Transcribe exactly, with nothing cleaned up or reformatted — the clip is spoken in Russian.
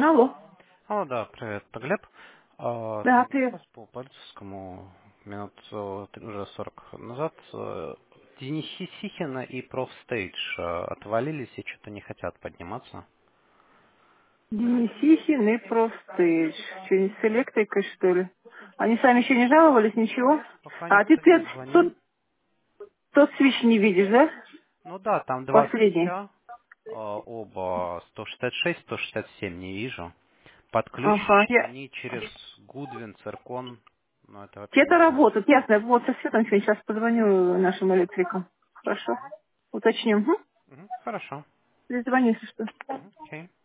Алло. О, да, привет, это Глеб. А, Да, Смотри, привет. вопрос по Пальцевскому минут э, три- уже сорок назад. э, Денисихина и Профстейдж э, отвалились и что-то не хотят подниматься. Денисихин и Профстейдж. Что, не с электрикой, что ли? Они сами еще не жаловались, ничего? Нет, пока А никто ты, не ты звонил. тот, тот свич не видишь, да? Ну да, там два Последний. свеча, э, оба сто шестьдесят шесть, сто шестьдесят семь не вижу. Ага. Подключены Я... они через Гудвин, Циркон, но это вообще Те-то не знаю. работают, ясно. Вот со Светом сейчас позвоню нашим электрикам. Хорошо. Уточним. Угу. Мгм, хорошо. Перезвони, если что. Мгм, окей.